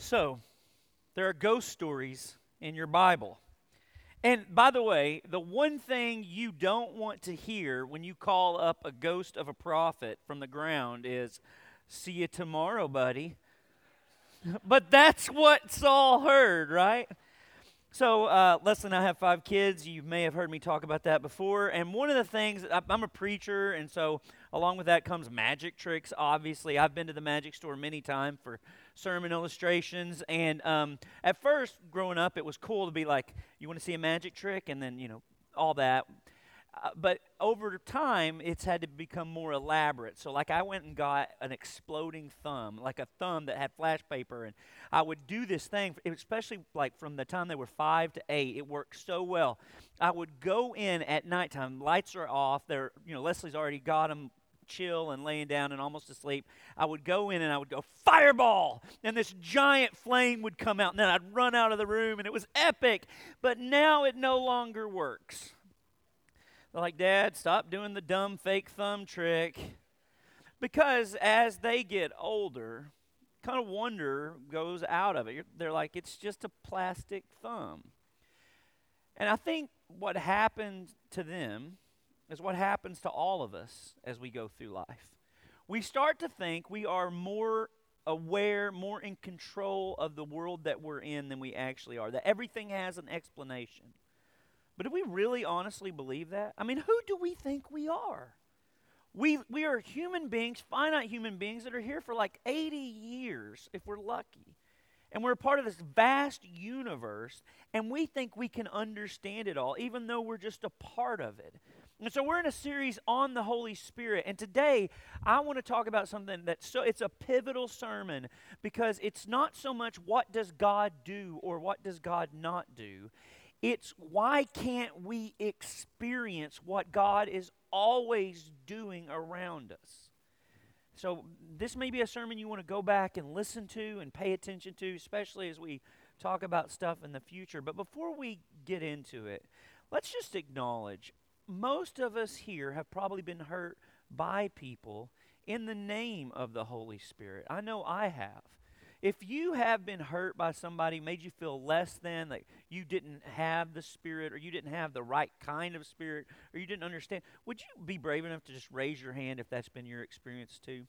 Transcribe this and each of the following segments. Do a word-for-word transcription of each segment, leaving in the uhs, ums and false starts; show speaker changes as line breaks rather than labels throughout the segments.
So, there are ghost stories in your Bible. And by the way, the one thing you don't want to hear when you call up a ghost of a prophet from the ground is, "See you tomorrow, buddy." But that's what Saul heard, right? So, uh, Leslie and I have five kids. You may have heard me talk about that before. And one of the things, I- I'm a preacher, and so along with that comes magic tricks, obviously. I've been to the magic store many times for sermon illustrations. And um, at first, growing up, it was cool to be like, you want to see a magic trick? And then, you know, all that. Uh, but over time, it's had to become more elaborate. So, like, I went and got an exploding thumb, like a thumb that had flash paper, and I would do this thing, especially like from the time they were five to eight. It worked so well. I would go in at nighttime. Lights are off. They're, you know, Leslie's already got them chill and laying down and almost asleep. I would go in and I would go, "Fireball!" And this giant flame would come out, and then I'd run out of the room, and it was epic. But now it no longer works. They're like, "Dad, stop doing the dumb fake thumb trick." Because as they get older, kind of wonder goes out of it. They're like, it's just a plastic thumb. And I think what happened to them is what happens to all of us as we go through life. We start to think we are more aware, more in control of the world that we're in than we actually are, that everything has an explanation. But do we really honestly believe that? I mean, who do we think we are? We we are human beings, finite human beings that are here for like eighty years, if we're lucky. And we're a part of this vast universe, and we think we can understand it all, even though we're just a part of it. And so we're in a series on the Holy Spirit, and today I want to talk about something that's so, it's a pivotal sermon, because it's not so much what does God do or what does God not do. It's why can't we experience what God is always doing around us? So this may be a sermon you want to go back and listen to and pay attention to, especially as we talk about stuff in the future. But before we get into it, let's just acknowledge most of us here have probably been hurt by people in the name of the Holy Spirit. I know I have. If you have been hurt by somebody, made you feel less than, like you didn't have the Spirit, or you didn't have the right kind of Spirit, or you didn't understand, would you be brave enough to just raise your hand if that's been your experience too?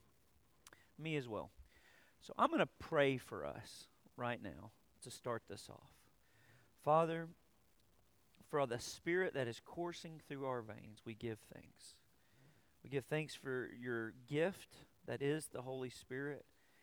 Me as well. So I'm going to pray for us right now to start this off. Father, for the Spirit that is coursing through our veins, we give thanks. We give thanks for your gift that is the Holy Spirit.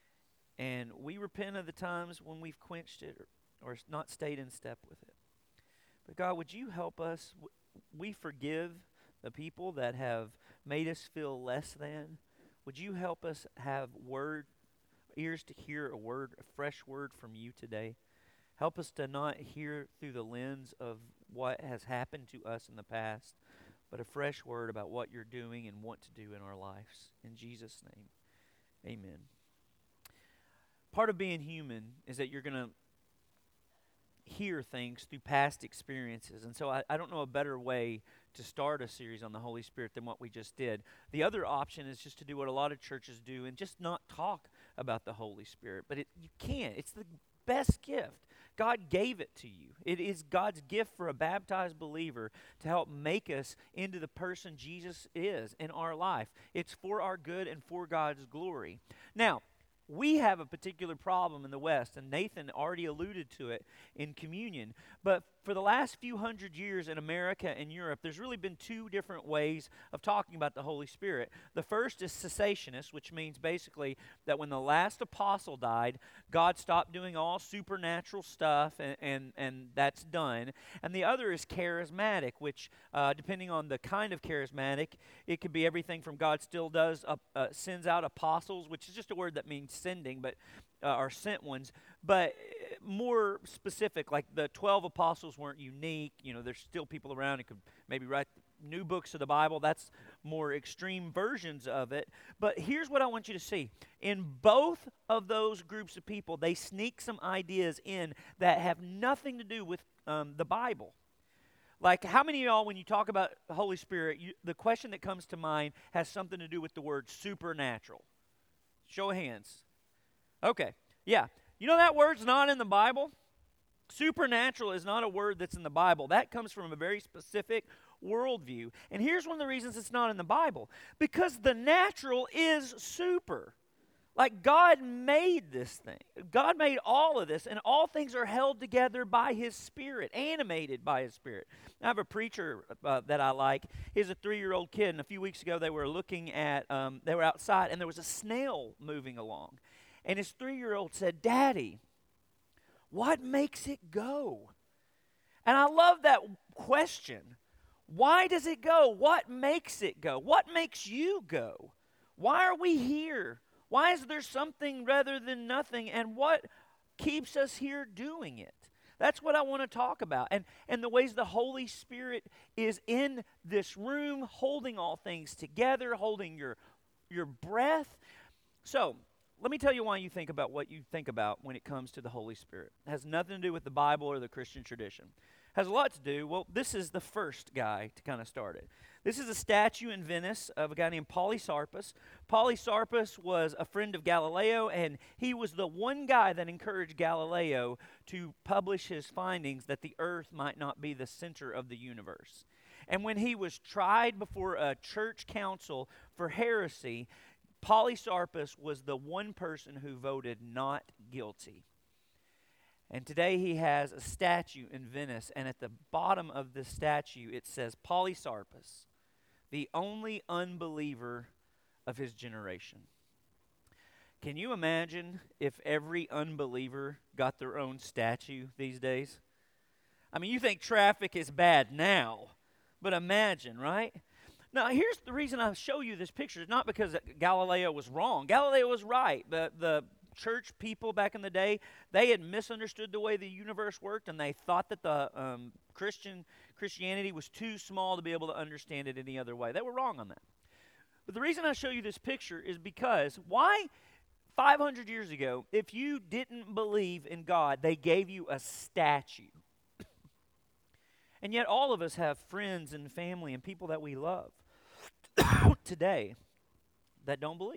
And we repent of the times when we've quenched it or, or not stayed in step with it. But God, would you help us? We forgive the people that have made us feel less than. Would you help us have word, ears to hear a word, a fresh word from you today? Help us to not hear through the lens of what has happened to us in the past, but a fresh word about what you're doing and want to do in our lives. In Jesus' name, amen. Part of being human is that you're going to hear things through past experiences. And so I, I don't know a better way to start a series on the Holy Spirit than what we just did. The other option is just to do what a lot of churches do and just not talk about the Holy Spirit. But it, you can't. It's the best gift. God gave it to you. It is God's gift for a baptized believer to help make us into the person Jesus is in our life. It's for our good and for God's glory. Now, we have a particular problem in the West, and Nathan already alluded to it in communion. But for the last few hundred years in America and Europe, there's really been two different ways of talking about the Holy Spirit. The first is cessationist, which means basically that when the last apostle died, God stopped doing all supernatural stuff, and, and, and that's done. And the other is charismatic, which, uh, depending on the kind of charismatic, it could be everything from God still does, uh, uh, sends out apostles, which is just a word that means sending, but uh, are sent ones, but more specific, like the twelve apostles weren't unique. You know, there's still people around who could maybe write new books of the Bible. That's more extreme versions of it. But here's what I want you to see. In both of those groups of people, they sneak some ideas in that have nothing to do with um, the Bible. Like, how many of y'all, when you talk about the Holy Spirit, you, the question that comes to mind has something to do with the word supernatural? Show of hands. Okay, yeah. You know that word's not in the Bible? Supernatural is not a word that's in the Bible. That comes from a very specific worldview. And here's one of the reasons it's not in the Bible. Because the natural is super. Like God made this thing. God made all of this, and all things are held together by His Spirit, animated by His Spirit. I have a preacher uh, that I like. He's a three-year-old kid, and a few weeks ago they were looking at, um, they were outside, and there was a snail moving along. And his three-year-old said, "Daddy, what makes it go?" And I love that question. Why does it go? What makes it go? What makes you go? Why are we here? Why is there something rather than nothing? And what keeps us here doing it? That's what I want to talk about. And, and the ways the Holy Spirit is in this room, holding all things together, holding your, your breath. So, let me tell you why you think about what you think about when it comes to the Holy Spirit. It has nothing to do with the Bible or the Christian tradition. It has a lot to do, well, this is the first guy to kind of start it. This is a statue in Venice of a guy named Polycarpus. Polycarpus was a friend of Galileo, and he was the one guy that encouraged Galileo to publish his findings that the earth might not be the center of the universe. And when he was tried before a church council for heresy, Polycarpus was the one person who voted not guilty. And today he has a statue in Venice, and at the bottom of the statue it says, Polycarpus, the only unbeliever of his generation. Can you imagine if every unbeliever got their own statue these days? I mean, you think traffic is bad now, but imagine, right? Now, here's the reason I show you this picture. It's not because Galileo was wrong. Galileo was right. The, the church people back in the day, they had misunderstood the way the universe worked, and they thought that the um, Christian Christianity was too small to be able to understand it any other way. They were wrong on that. But the reason I show you this picture is because why five hundred years ago, if you didn't believe in God, they gave you a statue. And yet all of us have friends and family and people that we love today that don't believe.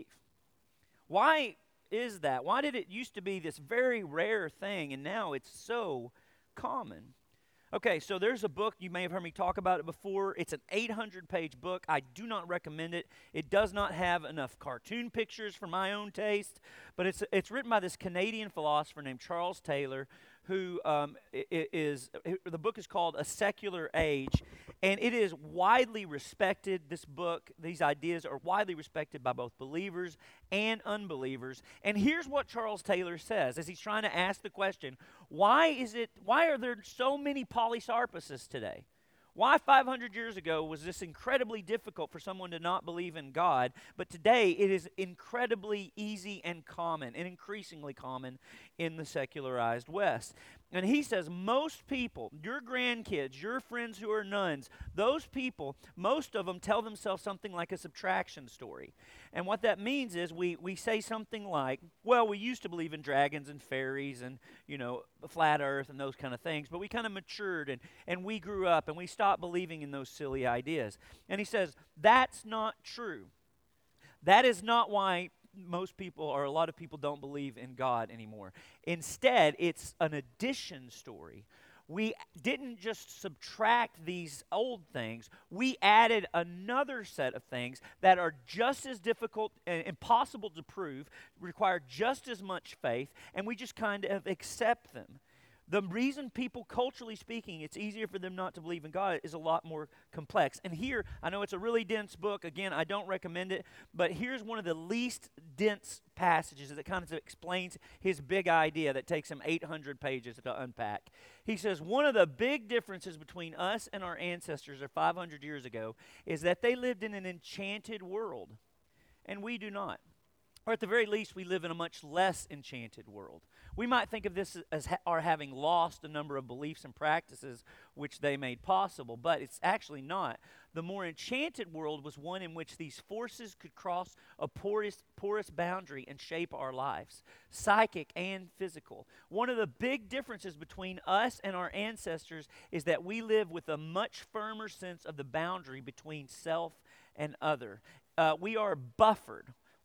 Why is that? Why did it used to be this very rare thing and now it's so common? Okay, so there's a book, you may have heard me talk about it before. It's an eight hundred page book. I do not recommend it. It does not have enough cartoon pictures for my own taste, but it's it's written by this Canadian philosopher named Charles Taylor, who um, is, the book is called A Secular Age, and it is widely respected. This book, these ideas are widely respected by both believers and unbelievers. And here's what Charles Taylor says as he's trying to ask the question, why is it, why are there so many Polycarpuses today? Why five hundred years ago was this incredibly difficult for someone to not believe in God, but today it is incredibly easy and common, and increasingly common in the secularized West? And he says most people, your grandkids, your friends who are nuns, those people, most of them tell themselves something like a subtraction story. And what that means is we, we say something like, well, we used to believe in dragons and fairies and, you know, flat earth and those kind of things, but we kind of matured and, and we grew up and we stopped believing in those silly ideas. And he says, that's not true. That is not why most people or a lot of people don't believe in God anymore. Instead, it's an addition story. We didn't just subtract these old things. We added another set of things that are just as difficult and impossible to prove, require just as much faith, and we just kind of accept them. The reason people, culturally speaking, it's easier for them not to believe in God is a lot more complex. And here, I know it's a really dense book. Again, I don't recommend it, but here's one of the least dense passages that kind of explains his big idea that takes him eight hundred pages to unpack. He says, one of the big differences between us and our ancestors of five hundred years ago is that they lived in an enchanted world, and we do not. Or at the very least, we live in a much less enchanted world. We might think of this as ha- our having lost a number of beliefs and practices which they made possible, but it's actually not. The more enchanted world was one in which these forces could cross a porous, porous boundary and shape our lives, psychic and physical. One of the big differences between us and our ancestors is that we live with a much firmer sense of the boundary between self and other. Uh, we are buffered.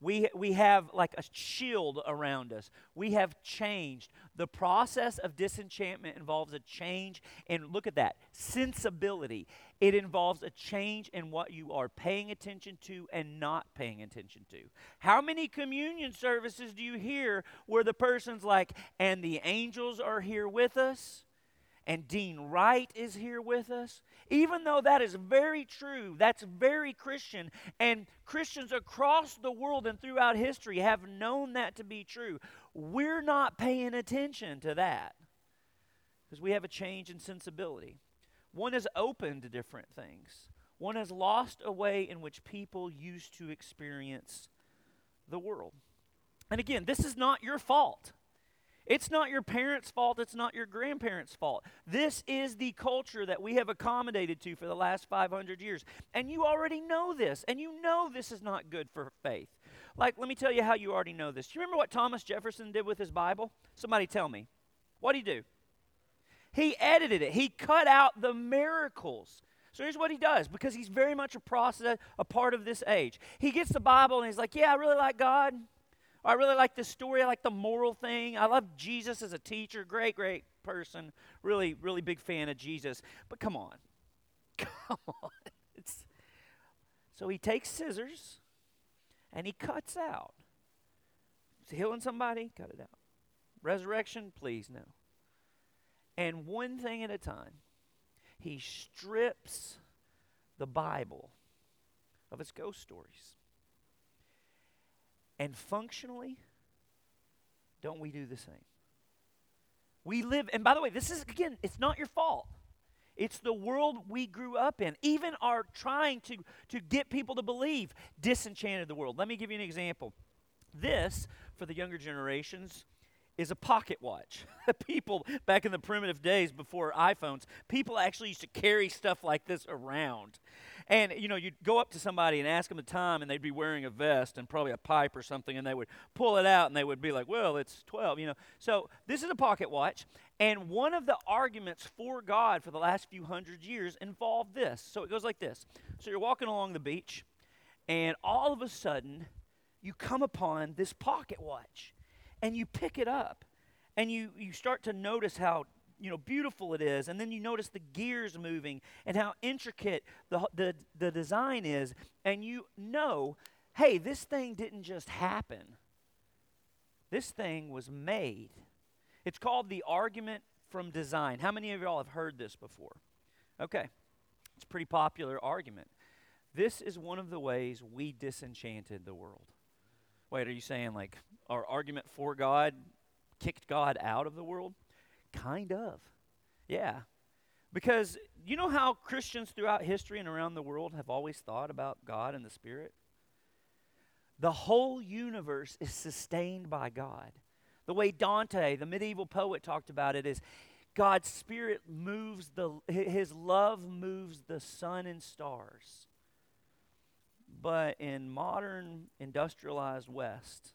We, we have like a shield around us. We have changed. The process of disenchantment involves a change, and look at that, sensibility. It involves a change in what you are paying attention to and not paying attention to. How many communion services do you hear where the person's like, and the angels are here with us? And Dean Wright is here with us. Even though that is very true, that's very Christian, and Christians across the world and throughout history have known that to be true, we're not paying attention to that because we have a change in sensibility. One is open to different things. One has lost a way in which people used to experience the world. And again, this is not your fault. It's not your parents' fault. It's not your grandparents' fault. This is the culture that we have accommodated to for the last five hundred years. And you already know this. And you know this is not good for faith. Like, let me tell you how you already know this. Do you remember what Thomas Jefferson did with his Bible? Somebody tell me. What did he do? He edited it. He cut out the miracles. So here's what he does, because he's very much a process, a part of this age. He gets the Bible and he's like, yeah, I really like God. I really like this story. I like the moral thing. I love Jesus as a teacher. Great, great person. Really, really big fan of Jesus. But come on. Come on. It's, so he takes scissors and he cuts out. Is he healing somebody? Cut it out. Resurrection? Please, no. And one thing at a time, he strips the Bible of its ghost stories. And functionally, don't we do the same? We live, and by the way, this is, again, it's not your fault. It's the world we grew up in. Even our trying to, to get people to believe disenchanted the world. Let me give you an example. This, for the younger generations, is a pocket watch. People, back in the primitive days before iPhones, people actually used to carry stuff like this around. And, you know, you'd go up to somebody and ask them the time, and they'd be wearing a vest and probably a pipe or something, and they would pull it out, and they would be like, well, it's twelve, you know. So this is a pocket watch, and one of the arguments for God for the last few hundred years involved this. So it goes like this. So you're walking along the beach, and all of a sudden, you come upon this pocket watch, and you pick it up, and you, you start to notice how you know, beautiful it is, and then you notice the gears moving and how intricate the, the, the design is, and you know, hey, this thing didn't just happen. This thing was made. It's called the argument from design. How many of y'all have heard this before? Okay, it's a pretty popular argument. This is one of the ways we disenchanted the world. Wait, are you saying like our argument for God kicked God out of the world? Kind of. Yeah. Because you know how Christians throughout history and around the world have always thought about God and the Spirit? The whole universe is sustained by God. The way Dante, the medieval poet, talked about it is God's Spirit moves the, his love moves the sun and stars. But in modern industrialized West,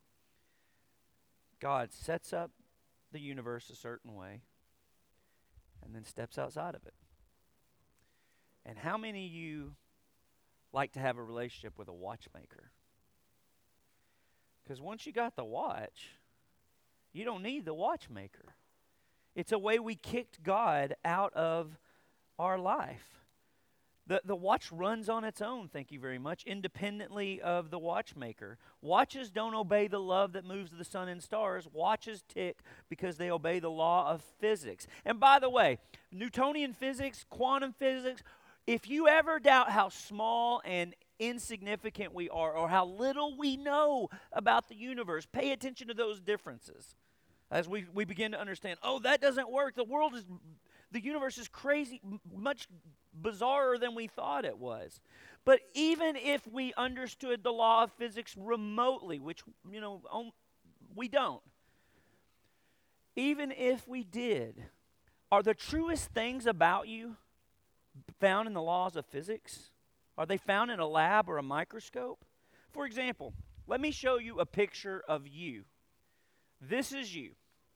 God sets up the universe a certain way and then steps outside of it. And how many of you like to have a relationship with a watchmaker? Because once you got the watch, you don't need the watchmaker. It's a way we kicked God out of our life. The, the watch runs on its own, thank you very much, independently of the watchmaker. Watches don't obey the love that moves the sun and stars. Watches tick because they obey the law of physics. And by the way, Newtonian physics, quantum physics, if you ever doubt how small and insignificant we are or how little we know about the universe, pay attention to those differences. As we, we begin to understand, oh, that doesn't work. The world is, the universe is crazy, much bizarrer than we thought it was. But even if we understood the law of physics remotely, which, you know, um, we don't, even if we did, are the truest things about you found in the laws of physics? Are they found in a lab or a microscope? For example, let me show you a picture of you. This is you.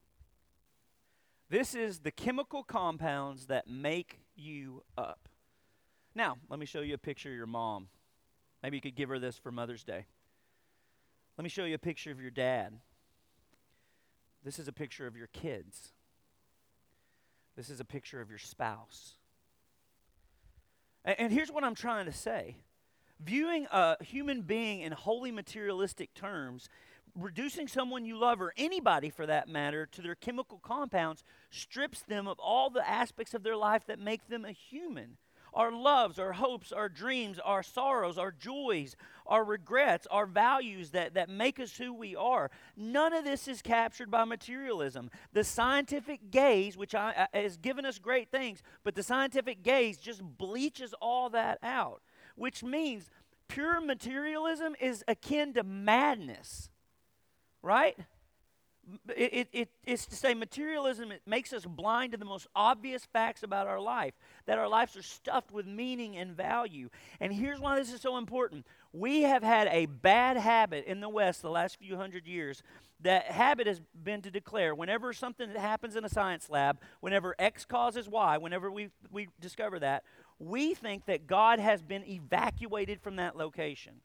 This is the chemical compounds that make you up. Now, let me show you a picture of your mom. Maybe you could give her this for Mother's Day. Let me show you a picture of your dad. This is a picture of your kids. This is a picture of your spouse. And, and here's what I'm trying to say. Viewing a human being in wholly materialistic terms, reducing someone you love, or anybody for that matter, to their chemical compounds strips them of all the aspects of their life that make them a human. Our loves, our hopes, our dreams, our sorrows, our joys, our regrets, our values that, that make us who we are. None of this is captured by materialism. The scientific gaze, which I, I, has given us great things, but the scientific gaze just bleaches all that out, which means pure materialism is akin to madness, right? It, it, it, it's to say materialism, it makes us blind to the most obvious facts about our life, that our lives are stuffed with meaning and value. And here's why this is so important. We have had a bad habit in the West the last few hundred years. That habit has been to declare whenever something happens in a science lab, whenever X causes Y, whenever we, we discover that, we think that God has been evacuated from that location.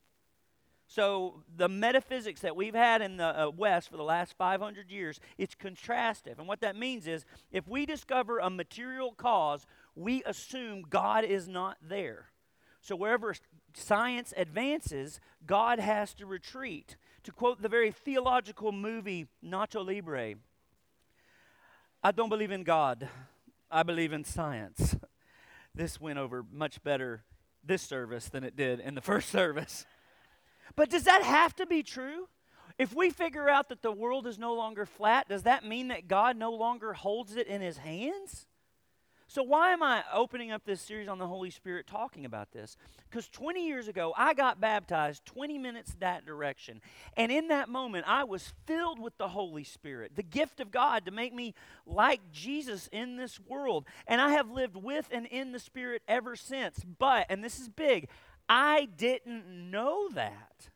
So the metaphysics that we've had in the uh, West for the last five hundred years, it's contrastive. And what that means is if we discover a material cause, we assume God is not there. So wherever science advances, God has to retreat. To quote the very theological movie Nacho Libre, I don't believe in God. I believe in science. This went over much better this service than it did in the first service. But does that have to be true? If we figure out that the world is no longer flat, does that mean that God no longer holds it in his hands? So why am I opening up this series on the Holy Spirit talking about this? Because twenty years ago, I got baptized twenty minutes that direction. And in that moment, I was filled with the Holy Spirit, the gift of God to make me like Jesus in this world. And I have lived with and in the Spirit ever since. But, and this is big, I didn't know that.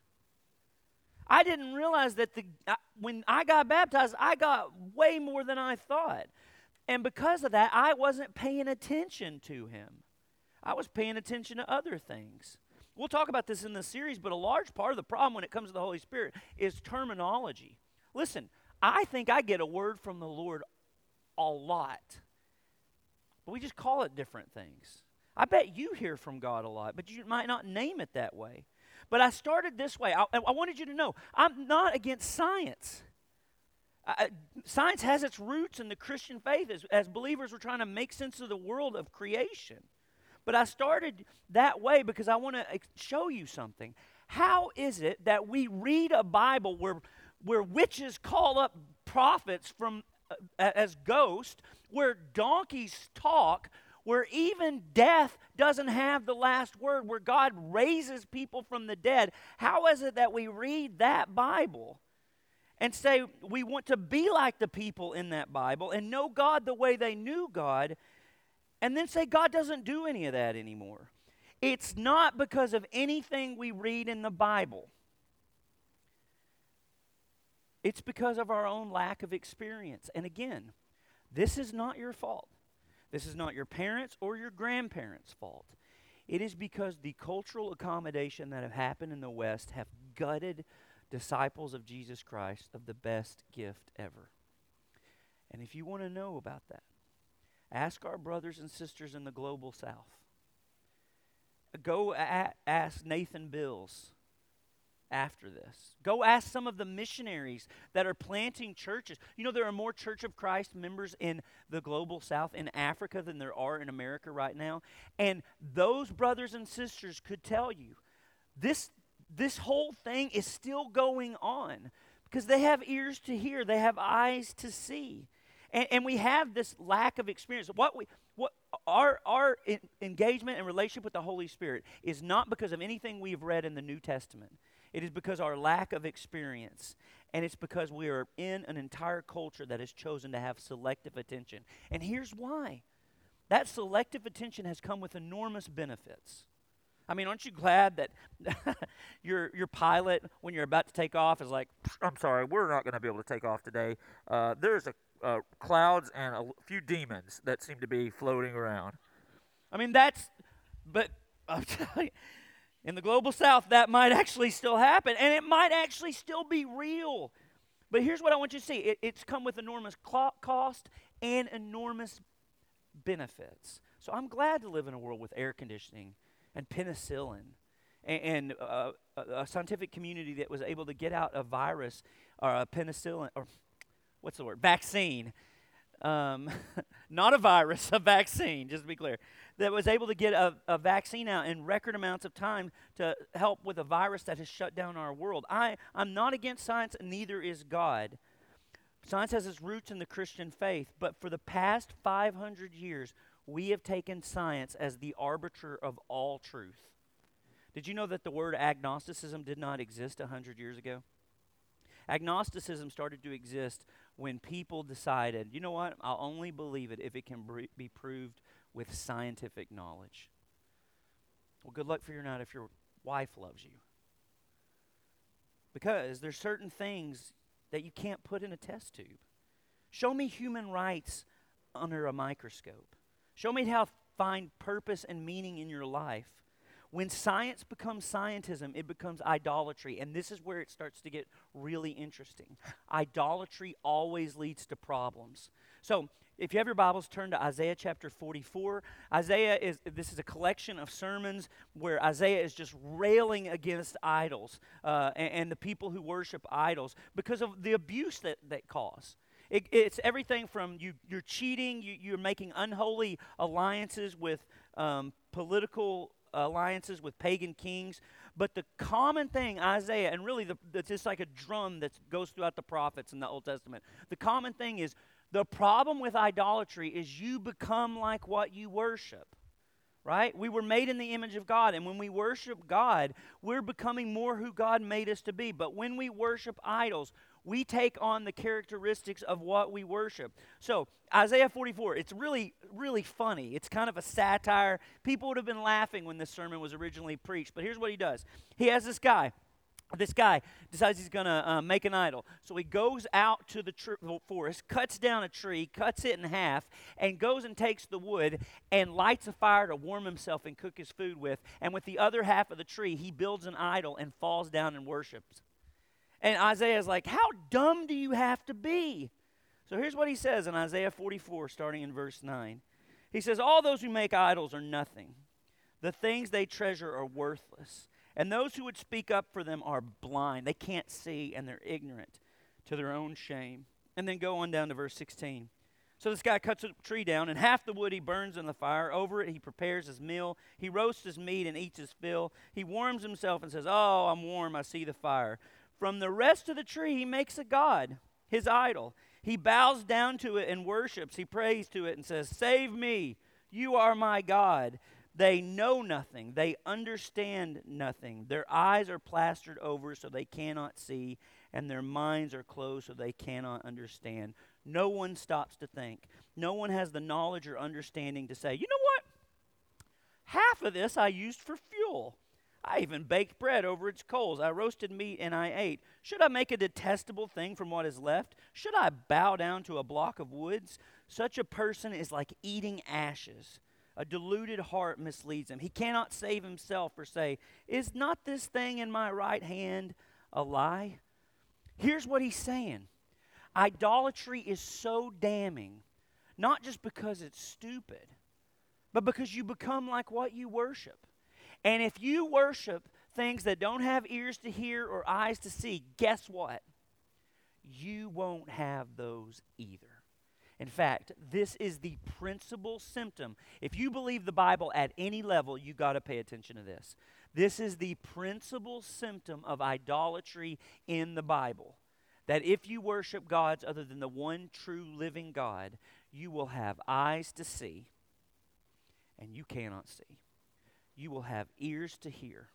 I didn't realize that the uh, when I got baptized, I got way more than I thought. And because of that, I wasn't paying attention to him. I was paying attention to other things. We'll talk about this in the series, but a large part of the problem when it comes to the Holy Spirit is terminology. Listen, I think I get a word from the Lord a lot, but we just call it different things. I bet you hear from God a lot, but you might not name it that way. But I started this way. I, I wanted you to know, I'm not against science. Uh, science has its roots in the Christian faith. As, as believers, we're trying to make sense of the world of creation. But I started that way because I want to show you something. How is it that we read a Bible where, where witches call up prophets from uh, as ghosts, where donkeys talk, where even death doesn't have the last word, where God raises people from the dead? How is it that we read that Bible and say we want to be like the people in that Bible and know God the way they knew God, and then say God doesn't do any of that anymore? It's not because of anything we read in the Bible. It's because of our own lack of experience. And again, this is not your fault. This is not your parents' or your grandparents' fault. It is because the cultural accommodation that have happened in the West have gutted disciples of Jesus Christ of the best gift ever. And if you want to know about that, ask our brothers and sisters in the global South. Go a- ask Nathan Bills after this. Go ask some of the missionaries that are planting churches. You know, there are more Church of Christ members in the global South, in Africa, than there are in America right now. And those brothers and sisters could tell you, this, this whole thing is still going on because they have ears to hear, they have eyes to see. And, and we have this lack of experience. What we, what our, our in, engagement and relationship with the Holy Spirit is not because of anything we've read in the New Testament. It is because our lack of experience, and it's because we are in an entire culture that has chosen to have selective attention. And here's why. That selective attention has come with enormous benefits. I mean, aren't you glad that your your pilot, when you're about to take off, is like, I'm sorry, we're not going to be able to take off today. Uh, there's a uh, clouds and a few demons that seem to be floating around. I mean, that's, but I'm telling you, In the global south, that might actually still happen, and it might actually still be real. But here's what I want you to see. It, it's come with enormous cl- cost and enormous benefits. So I'm glad to live in a world with air conditioning and penicillin and, and uh, a, a scientific community that was able to get out a virus or a penicillin, or what's the word, vaccine. Um, not a virus, a vaccine, just to be clear, that was able to get a, a vaccine out in record amounts of time to help with a virus that has shut down our world. I, I'm not against science, and neither is God. Science has its roots in the Christian faith, but for the past five hundred years, we have taken science as the arbiter of all truth. Did you know that the word agnosticism did not exist one hundred years ago? Agnosticism started to exist when people decided, you know what, I'll only believe it if it can br- be proved with scientific knowledge. Well, good luck figuring out if your wife loves you. Because there's certain things that you can't put in a test tube. Show me human rights under a microscope. Show me how to find purpose and meaning in your life. When science becomes scientism, it becomes idolatry. And this is where it starts to get really interesting. Idolatry always leads to problems. So if you have your Bibles, turn to Isaiah chapter forty-four. Isaiah is, this is a collection of sermons where Isaiah is just railing against idols uh, and, and the people who worship idols because of the abuse that they cause. It, it's everything from you, you're cheating, you, you're making unholy alliances with um, political alliances with pagan kings. But the common thing, Isaiah, and really the, it's just like a drum that goes throughout the prophets in the Old Testament. The common thing is the problem with idolatry is you become like what you worship. Right? We were made in the image of God, and when we worship God, we're becoming more who God made us to be. But when we worship idols, we take on the characteristics of what we worship. So, Isaiah forty-four, it's really, really funny. It's kind of a satire. People would have been laughing when this sermon was originally preached, but here's what he does. He has this guy. This guy decides he's going to uh, make an idol. So he goes out to the tr- forest, cuts down a tree, cuts it in half, and goes and takes the wood and lights a fire to warm himself and cook his food with. And with the other half of the tree, he builds an idol and falls down and worships. And Isaiah's like, how dumb do you have to be? So here's what he says in Isaiah forty-four, starting in verse nine. He says, all those who make idols are nothing. The things they treasure are worthless. And those who would speak up for them are blind. They can't see, and they're ignorant to their own shame. And then go on down to verse sixteen. So this guy cuts a tree down, and half the wood he burns in the fire. Over it he prepares his meal. He roasts his meat and eats his fill. He warms himself and says, oh, I'm warm, I see the fire. From the rest of the tree he makes a god, his idol. He bows down to it and worships. He prays to it and says, save me, you are my God. They know nothing. They understand nothing. Their eyes are plastered over so they cannot see, and their minds are closed so they cannot understand. No one stops to think. No one has the knowledge or understanding to say, you know what? Half of this I used for fuel. I even baked bread over its coals. I roasted meat and I ate. Should I make a detestable thing from what is left? Should I bow down to a block of woods? Such a person is like eating ashes. A deluded heart misleads him. He cannot save himself or say, is not this thing in my right hand a lie? Here's what he's saying. Idolatry is so damning, not just because it's stupid, but because you become like what you worship. And if you worship things that don't have ears to hear or eyes to see, guess what? You won't have those either. In fact, this is the principal symptom. If you believe the Bible at any level, you got to pay attention to this. This is the principal symptom of idolatry in the Bible. That if you worship gods other than the one true living God, you will have eyes to see, and you cannot see. You will have ears to hear,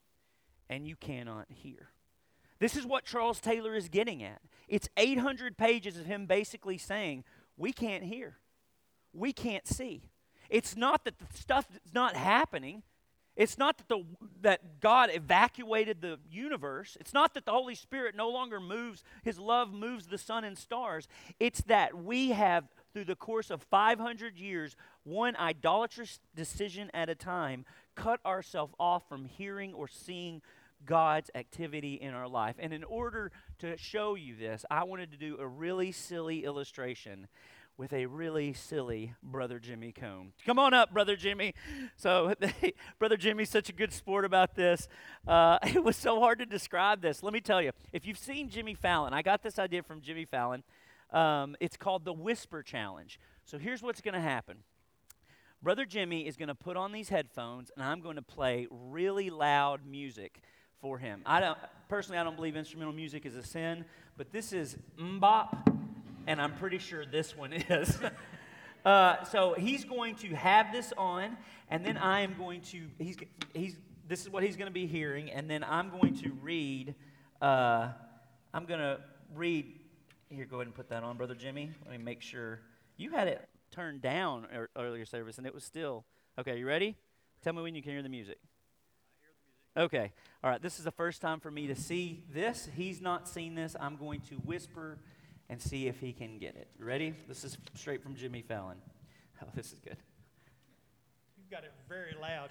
and you cannot hear. This is what Charles Taylor is getting at. It's eight hundred pages of him basically saying, we can't hear. We can't see. It's not that the stuff is not happening. It's not that the that God evacuated the universe. It's not that the Holy Spirit no longer moves, His love moves the sun and stars. It's that we have through the course of five hundred years, one idolatrous decision at a time, cut ourselves off from hearing or seeing God's activity in our life. And in order to show you this, I wanted to do a really silly illustration with a really silly Brother Jimmy Cone. Come on up, Brother Jimmy. So, they, Brother Jimmy's such a good sport about this. Uh, it was so hard to describe this. Let me tell you, if you've seen Jimmy Fallon, I got this idea from Jimmy Fallon. Um, it's called the Whisper Challenge. So here's what's going to happen. Brother Jimmy is going to put on these headphones, and I'm going to play really loud music for him. I don't personally, I don't believe instrumental music is a sin, but this is mbop, and I'm pretty sure this one is. uh, so he's going to have this on, and then I am going to, he's, he's, this is what he's going to be hearing, and then I'm going to read, uh, I'm going to read, here, go ahead and put that on, Brother Jimmy. Let me make sure. You had it turned down er, earlier service, and it was still, okay, you ready? Tell me when you can hear the music. I hear the music. Okay, all right, this is the first time for me to see this. He's not seen this. I'm going to whisper and see if he can get it. Ready? This is straight from Jimmy Fallon. Oh, this is good.
You've got it very loud.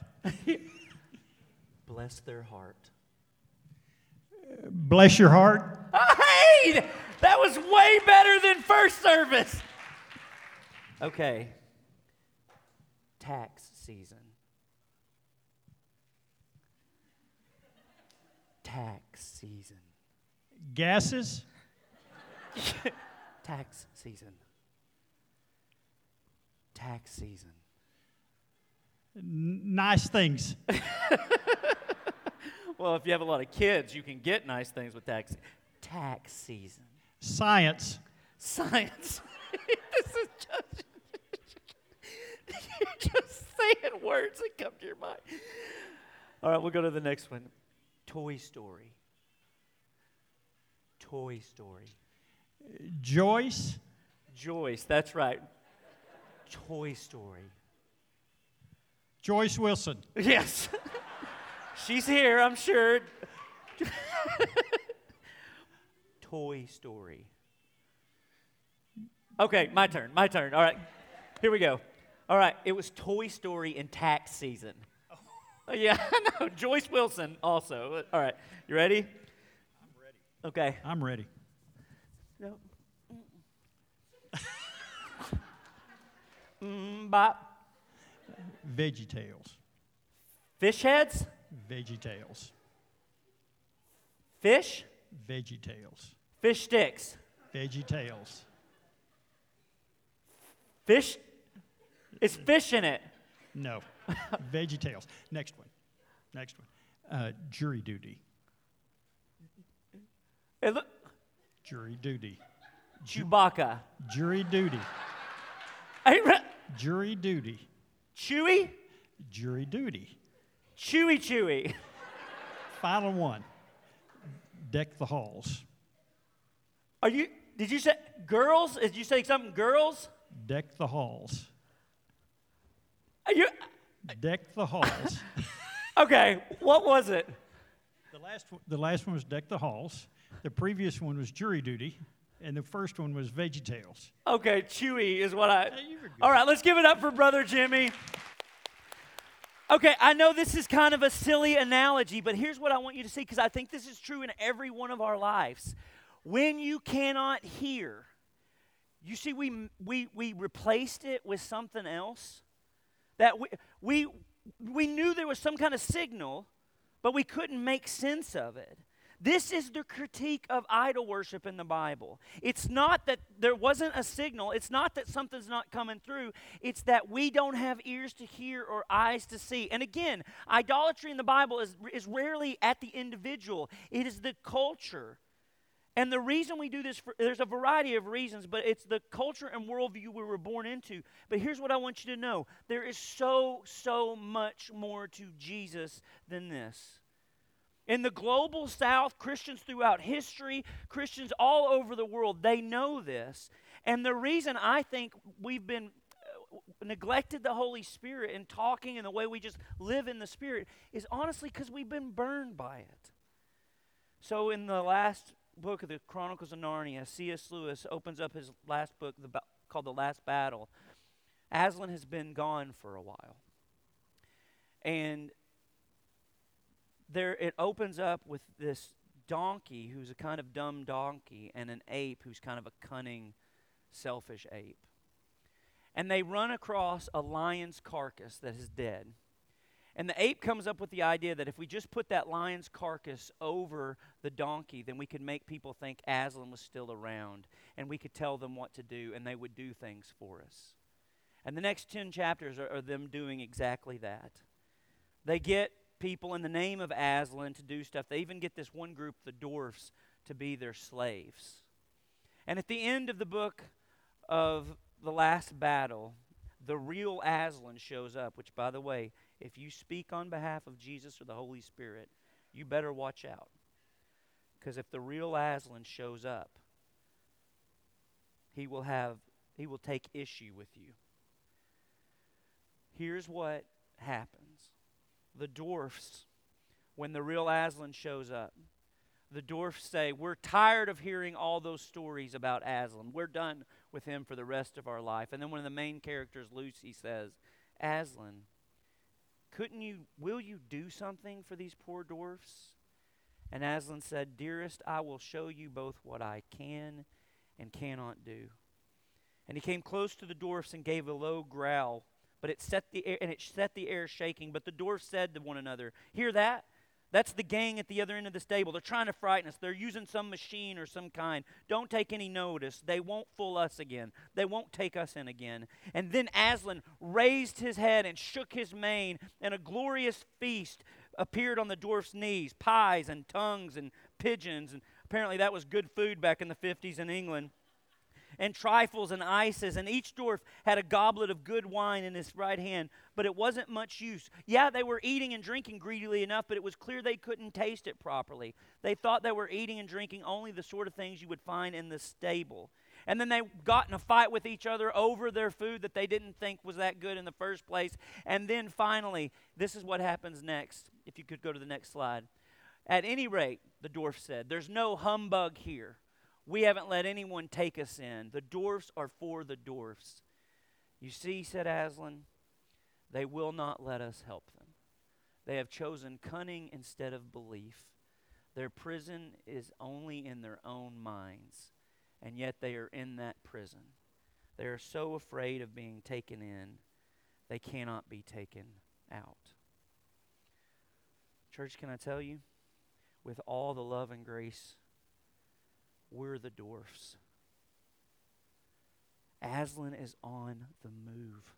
Bless their heart.
Bless your heart.
Oh, hey! That was way better than first service. Okay. Tax season. Tax season.
Gases.
Tax season. Tax season.
N- nice things.
Well, if you have a lot of kids, you can get nice things with tax. Tax season.
Science.
Science. This is just, you're just saying words that come to your mind. All right, we'll go to the next one. Toy Story. Toy Story.
Joyce.
Joyce, that's right. Toy Story.
Joyce Wilson.
Yes. She's here, I'm sure. Toy Story. Okay, my turn, my turn. All right, here we go. All right, it was Toy Story in tax season. Oh. Yeah, I know. Joyce Wilson also. All right, you ready?
I'm ready.
Okay.
I'm ready.
No. mm, bop.
Veggie Tales.
Fish heads?
Veggie Tales.
Fish?
Veggie Tales.
Fish sticks?
Veggie Tales.
Fish? Is fish in it?
No. Veggie Tales. Next one. Next one. Uh, jury duty.
Hey, look.
Jury duty.
Chewbacca.
Jury duty.
Hey, re-
Jury duty.
Chewy?
Jury duty.
Chewy Chewy.
Final one. Deck the halls.
Are you, did you say girls? Did you say something girls?
Deck the halls.
Are you,
Deck the halls.
okay, what was it?
The last one, the last one was Deck the Halls. The previous one was Jury Duty, and the first one was Veggie Tales.
Okay, Chewy is what I.
Hey, you were good.
All right, let's give it up for Brother Jimmy. Okay, I know this is kind of a silly analogy, but here's what I want you to see, because I think this is true in every one of our lives. When you cannot hear, you see, we we we replaced it with something else. That we we we knew there was some kind of signal, but we couldn't make sense of it. This is the critique of idol worship in the Bible. It's not that there wasn't a signal. It's not that something's not coming through. It's that we don't have ears to hear or eyes to see. And again, idolatry in the Bible is, is rarely at the individual. It is the culture. And the reason we do this, for, there's a variety of reasons, but it's the culture and worldview we were born into. But here's what I want you to know. There is so, so much more to Jesus than this. In the global South, Christians throughout history, Christians all over the world, they know this. And the reason I think we've been uh, neglected the Holy Spirit in talking and the way we just live in the Spirit is honestly because we've been burned by it. So in the last book of the Chronicles of Narnia, C S Lewis opens up his last book the, called The Last Battle. Aslan has been gone for a while. And there it opens up with this donkey who's a kind of dumb donkey and an ape who's kind of a cunning, selfish ape. And they run across a lion's carcass that is dead. And the ape comes up with the idea that if we just put that lion's carcass over the donkey, then we could make people think Aslan was still around, and we could tell them what to do, and they would do things for us. And the next ten chapters are, are them doing exactly that. They get people in the name of Aslan to do stuff. They even get this one group, the dwarfs, to be their slaves. And at the end of the book of The Last Battle, the real Aslan shows up, which, by the way, if you speak on behalf of Jesus or the Holy Spirit, you better watch out. Because if the real Aslan shows up, he will have, he will take issue with you. Here's what happens. The dwarfs, when the real Aslan shows up, the dwarfs say, we're tired of hearing all those stories about Aslan. We're done with him for the rest of our life. And then one of the main characters, Lucy, says, Aslan, couldn't you, will you do something for these poor dwarfs? And Aslan said, dearest, I will show you both what I can and cannot do. And he came close to the dwarfs and gave a low growl, but it set the air, and it set the air shaking. But the dwarfs said to one another, hear that? That's the gang at the other end of the stable. They're trying to frighten us. They're using some machine or some kind. Don't take any notice. They won't fool us again. They won't take us in again. And then Aslan raised his head and shook his mane, and a glorious feast appeared on the dwarf's knees. Pies and tongues and pigeons. And apparently that was good food back in the fifties in England. And trifles and ices, and each dwarf had a goblet of good wine in his right hand, but it wasn't much use. Yeah, they were eating and drinking greedily enough, but it was clear they couldn't taste it properly. They thought they were eating and drinking only the sort of things you would find in the stable. And then they got in a fight with each other over their food that they didn't think was that good in the first place. And then finally, this is what happens next. If you could go to the next slide. At any rate, the dwarf said, there's no humbug here. We haven't let anyone take us in. The dwarfs are for the dwarfs. You see, said Aslan, they will not let us help them. They have chosen cunning instead of belief. Their prison is only in their own minds, and yet they are in that prison. They are so afraid of being taken in, they cannot be taken out. Church, can I tell you, with all the love and grace, we're the dwarfs. Aslan is on the move.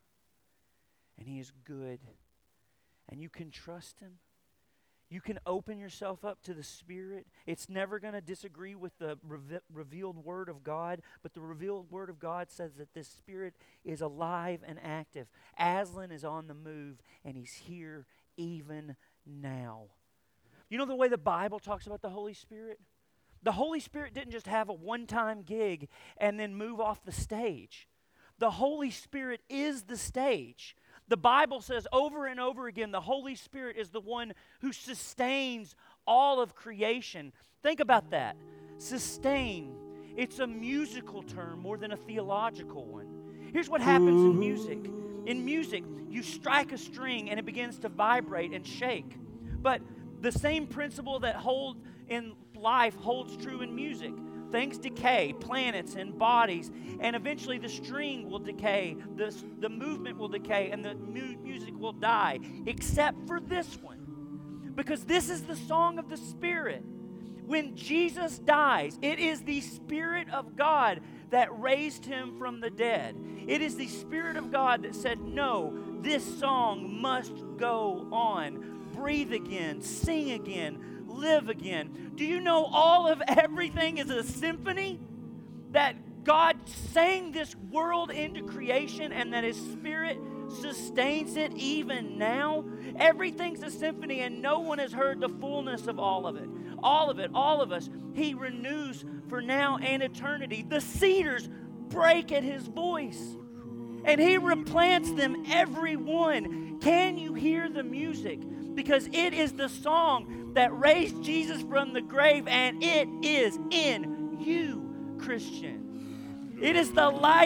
And he is good. And you can trust him. You can open yourself up to the Spirit. It's never going to disagree with the reve- revealed Word of God. But the revealed Word of God says that this Spirit is alive and active. Aslan is on the move. And he's here even now. You know the way the Bible talks about the Holy Spirit? The Holy Spirit didn't just have a one-time gig and then move off the stage. The Holy Spirit is the stage. The Bible says over and over again, the Holy Spirit is the one who sustains all of creation. Think about that. Sustain. It's a musical term more than a theological one. Here's what happens in music. In music, you strike a string and it begins to vibrate and shake. But the same principle that holds in life holds true in music. Things decay, planets and bodies, and eventually the string will decay, the, the movement will decay, and the mu- music will die, except for this one. Because this is the song of the Spirit. When Jesus dies, it is the Spirit of God that raised him from the dead. It is the Spirit of God that said, no, this song must go on. Breathe again, sing again, live again. Do you know all of everything is a symphony? That God sang this world into creation and that His Spirit sustains it even now? Everything's a symphony and no one has heard the fullness of all of it. All of it, all of us, He renews for now and eternity. The cedars break at His voice and He replants them, every one. Can you hear the music? Because it is the song that raised Jesus from the grave, and it is in you, Christian. It is the life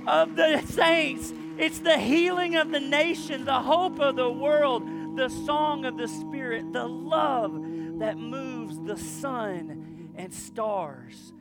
of the saints. It's the healing of the nation, the hope of the world, the song of the Spirit, the love that moves the sun and stars.